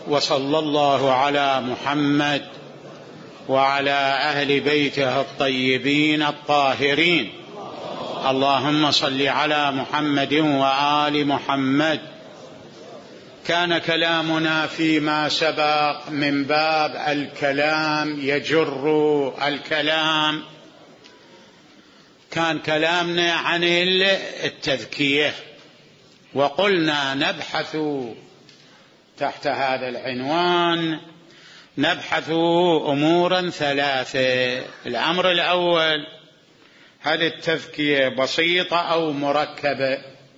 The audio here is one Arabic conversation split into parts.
وصلى الله على محمد وعلى أهل بيته الطيبين الطاهرين. اللهم صل على محمد وآل محمد. كان كلامنا فيما سبق من باب الكلام يجر الكلام، كان كلامنا عن التذكية، وقلنا نبحث تحت هذا العنوان أمورا ثلاثة. الأمر الأول، هل التذكية بسيطة أو مركبة؟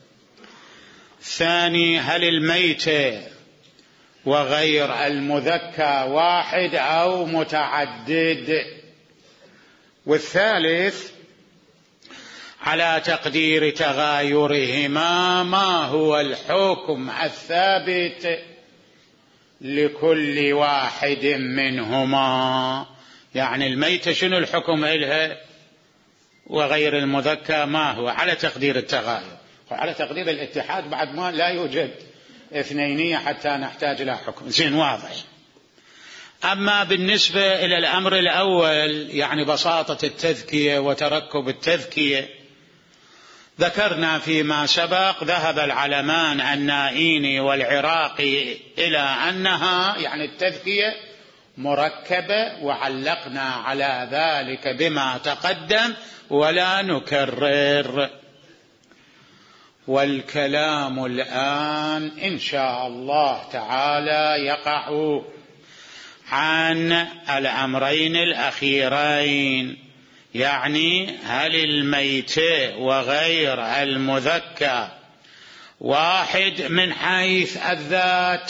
الثاني، هل الميتة وغير المذكى واحد أو متعدد؟ والثالث، على تقدير تغايرهما ما هو الحكم الثابت لكل واحد منهما؟ يعني الميتة شنو الحكم إلها وغير المذكى ما هو، على تقدير التغاير. وعلى تقدير الاتحاد بعد ما لا يوجد اثنينية حتى نحتاج إلى حكم. زين، واضح. أما بالنسبة إلى الأمر الأول، يعني بساطة التذكية وتركب التذكية، ذكرنا فيما سبق ذهب العلمان النائيني والعراقي إلى أنها يعني التذكية مركبة، وعلقنا على ذلك بما تقدم ولا نكرر. والكلام الآن إن شاء الله تعالى يقع عن الأمرين الأخيرين، يعني هل الميتة وغير المذكى واحد من حيث الذات،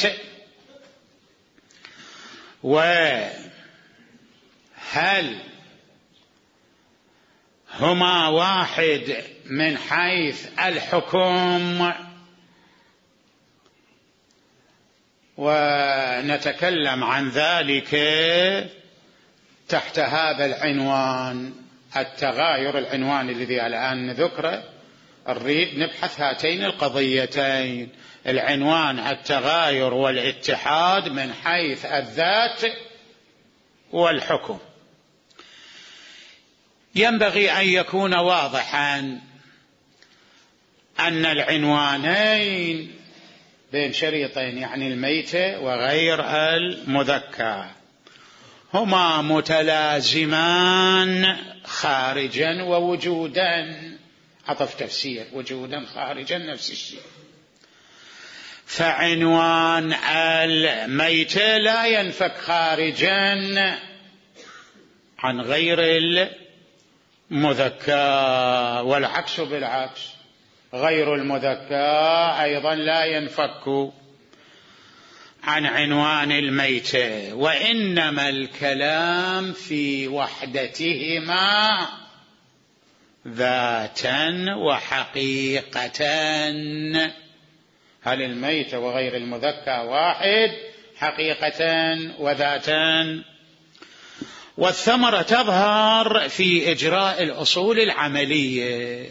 وهل هما واحد من حيث الحكم؟ ونتكلم عن ذلك تحت هذا العنوان التغاير، العنوان الذي الآن نذكره. نريد نبحث هاتين القضيتين، العنوان التغاير والاتحاد من حيث الذات والحكم. ينبغي أن يكون واضحا أن العنوانين بين شريطين، يعني الميتة وغير المذكى، هما متلازمان خارجا ووجودا. عطف تفسير، وجودا خارجا نفس الشيء. فعنوان الميتة لا ينفك خارجا عن غير المذكى، والعكس بالعكس، غير المذكى أيضا لا ينفك عن عنوان الميتة. وإنما الكلام في وحدتهما ذاتا وحقيقة. هل الميتة وغير المذكى واحد حقيقة وذاتا؟ والثمرة تظهر في إجراء الأصول العملية،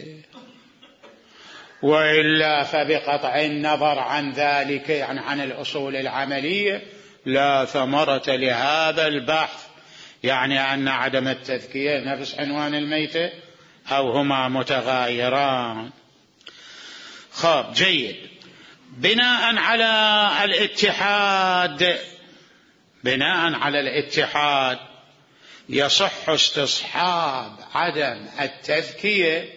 وإلا فبقطع النظر عن ذلك، يعني عن الأصول العملية، لا ثمرة لهذا البحث. يعني أن عدم التذكية نفس عنوان الميتة أو هما متغايران. خب، جيد. بناء على الاتحاد يصح استصحاب عدم التذكية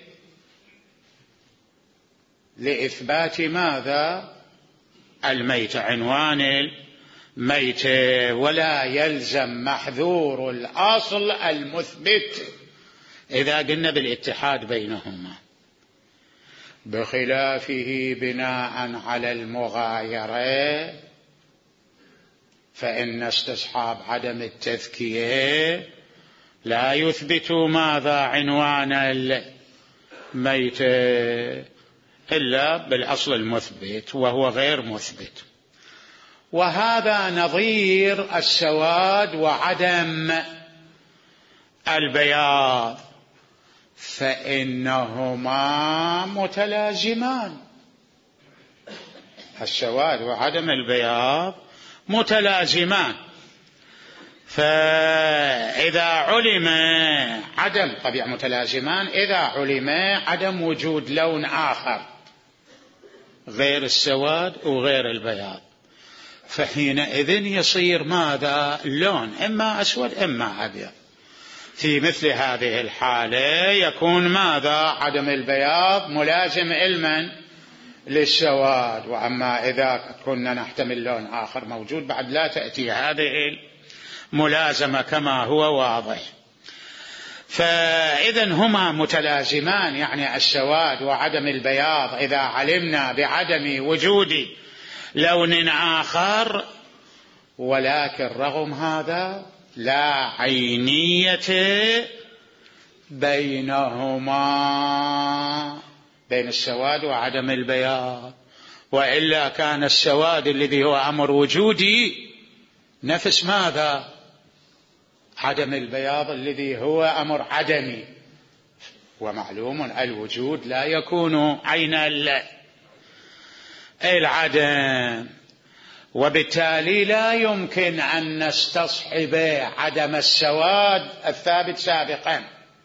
لإثبات ماذا؟ الميتة، عنوان الميتة، ولا يلزم محذور الأصل المثبت إذا قلنا بالاتحاد بينهما، بخلافه بناء على المغايرة فإن استصحاب عدم التذكية لا يثبت ماذا؟ عنوان الميتة، إلا بالأصل المثبت وهو غير مثبت. وهذا نظير السواد وعدم البياض، فإنهما متلازمان. السواد وعدم البياض متلازمان. فإذا علم عدم طبيعة متلازمان، إذا علم عدم وجود لون آخر غير السواد وغير البياض، فحينئذ يصير ماذا؟ اللون إما أسود إما أبيض. في مثل هذه الحالة يكون ماذا؟ عدم البياض ملازم علما للسواد. وأما إذا كنا نحتمل لون آخر موجود بعد لا تأتي هذه الملازمة كما هو واضح. فإذا هما متلازمان، يعني السواد وعدم البياض إذا علمنا بعدم وجود لون آخر، ولكن رغم هذا لا عينية بينهما، بين السواد وعدم البياض، وإلا كان السواد الذي هو أمر وجودي نفس ماذا؟ عدم البياض الذي هو أمر عدمي. ومعلوم الوجود لا يكون عين العدم، وبالتالي لا يمكن أن نستصحب عدم السواد الثابت سابقا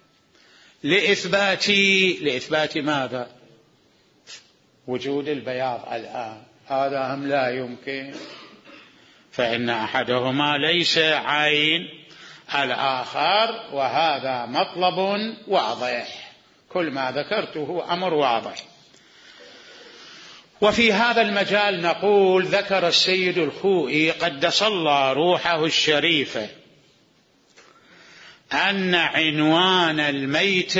لإثبات ماذا؟ وجود البياض الآن. هذا هم لا يمكن، فإن أحدهما ليس عين الآخر، وهذا مطلب واضح. كل ما ذكرته أمر واضح. وفي هذا المجال نقول ذكر السيد الخوئي قدس الله روحه الشريفة أن عنوان الميت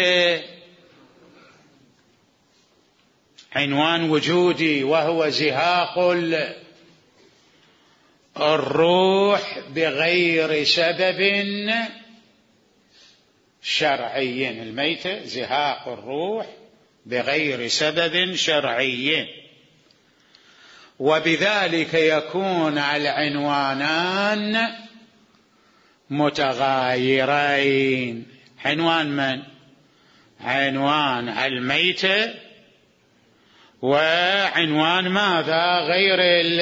عنوان وجودي، وهو زهاق الروح بغير سبب شرعي. الميت زهاق الروح بغير سبب شرعي، وبذلك يكون العنوانان متغايرين. عنوان من؟ عنوان الميت، وعنوان ماذا؟ غير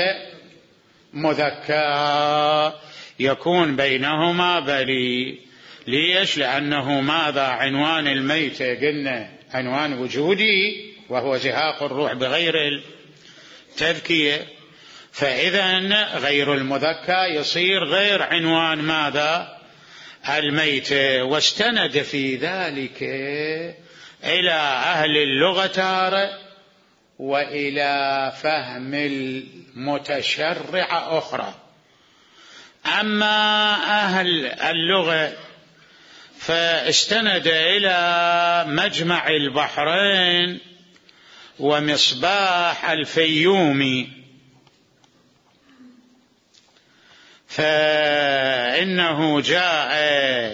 المذكى، يكون بينهما بلي. ليش؟ لأنه ماذا؟ عنوان الميت قلنا عنوان وجودي، وهو زهاق الروح بغير التذكية، فإذا غير المذكى يصير غير عنوان ماذا؟ الميت. واستند في ذلك إلى أهل اللغة وإلى فهم المتشرع أخرى. أما أهل اللغة فاستند إلى مجمع البحرين ومصباح الفيومي، فإنه جاء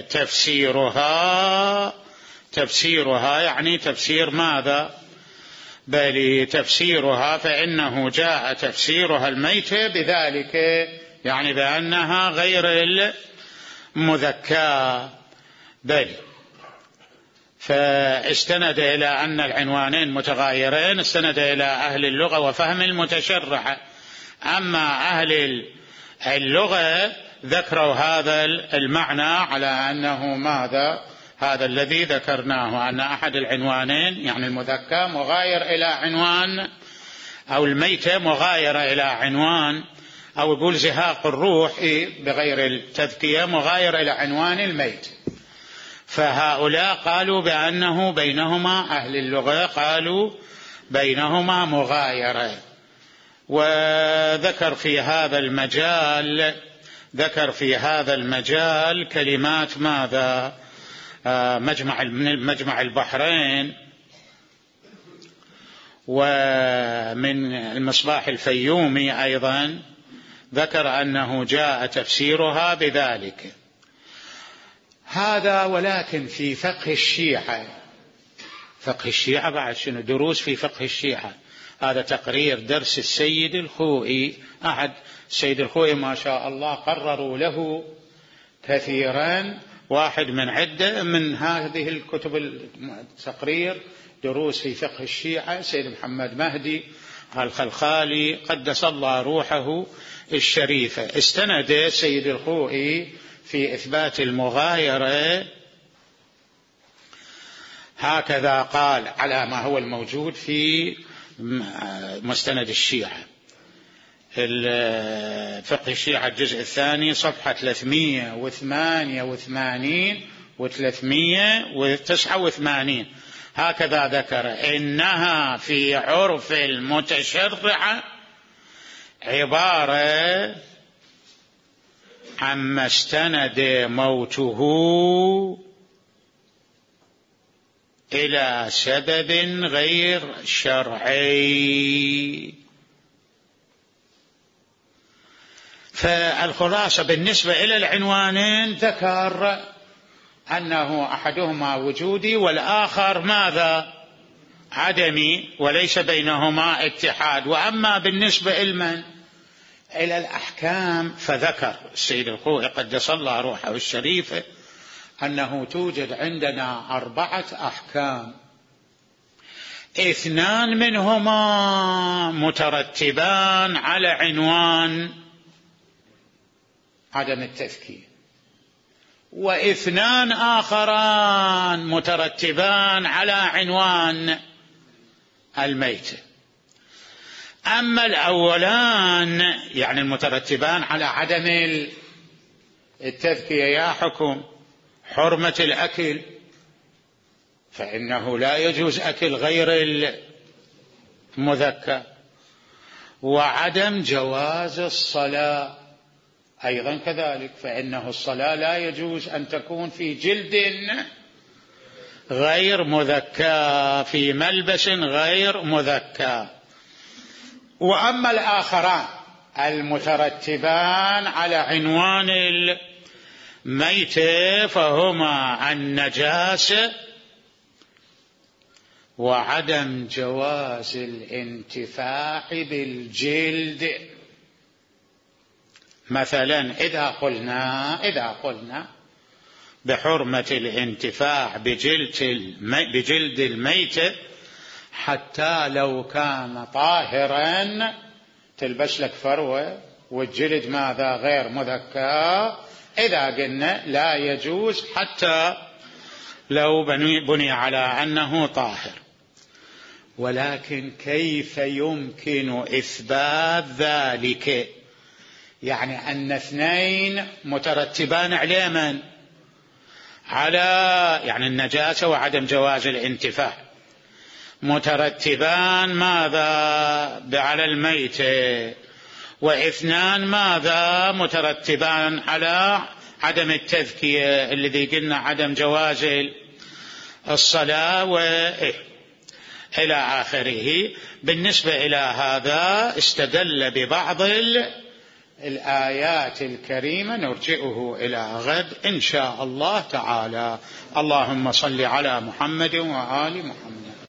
تفسيرها يعني تفسير ماذا؟ بل تفسيرها، فإنه جاء تفسيرها الميت بذلك، يعني بأنها غير المذكى. بل فاستند إلى أن العنوانين متغايرين، استند إلى أهل اللغة وفهم المتشرع. أما أهل اللغة ذكروا هذا المعنى على أنه ماذا؟ هذا الذي ذكرناه، أن أحد العنوانين يعني المذكى مغاير إلى عنوان، أو الميتة مغايرة إلى عنوان، أو يقول زهاق الروح بغير التذكية مغاير إلى عنوان الميت. فهؤلاء قالوا بأنه بينهما، أهل اللغة قالوا بينهما مغايرة. وذكر في هذا المجال كلمات ماذا؟ من مجمع البحرين ومن المصباح الفيومي أيضا، ذكر أنه جاء تفسيرها بذلك. هذا ولكن في فقه الشيعة بعد شنو؟ دروس في فقه الشيعة. هذا تقرير درس السيد الخوئي. السيد الخوئي ما شاء الله قرروا له كثيرا، واحد من عدة من هذه الكتب التقرير دروس في فقه الشيعة، سيد محمد مهدي الخلخالي قدس الله روحه الشريفة استند سيد الخوئي في إثبات المغايرة هكذا قال على ما هو الموجود في مستند الشيعة، فقه الشيعة الجزء الثاني صفحة 388 و389. هكذا ذكر: إنها في عرف المتشرع عبارة عما استند موته إلى سبب غير شرعي. فالخلاصة بالنسبة إلى العنوانين ذكر أنه أحدهما وجودي والآخر ماذا؟ عدمي، وليس بينهما اتحاد. وأما بالنسبة إلى الأحكام فذكر السيد الخوئي قدس الله روحه الشريفة أنه توجد عندنا 4 أحكام، 2 منهما مترتبان على عنوان عدم التذكير، و2 آخران مترتبان على عنوان الميتة. أما الأولان يعني المترتبان على عدم التذكية يا حكم حرمة الأكل، فإنه لا يجوز أكل غير المذكى، وعدم جواز الصلاة أيضا كذلك، فإنه الصلاة لا يجوز أن تكون في جلد غير مذكى، في ملبس غير مذكى. وأما الآخران المترتبان على عنوان الميتة فهما النجاسة وعدم جواز الانتفاع بالجلد. مثلا إذا قلنا بحرمة الانتفاع بجلد الميتة حتى لو كان طاهرا، تلبس لك فروة والجلد ماذا غير مذكى، إذا قلنا لا يجوز حتى لو بني على أنه طاهر. ولكن كيف يمكن إثبات ذلك؟ يعني أن 2 مترتبان على من؟ على يعني النجاسة وعدم جواز الانتفاع، مترتبان ماذا؟ على الميتة، و2 ماذا؟ مترتبان على عدم التذكية الذي قلنا عدم جواز الصلاة إلى آخره. بالنسبة إلى هذا استدل ببعض الآيات الكريمة، نرجئه إلى غد إن شاء الله تعالى. اللهم صل على محمد وآل محمد.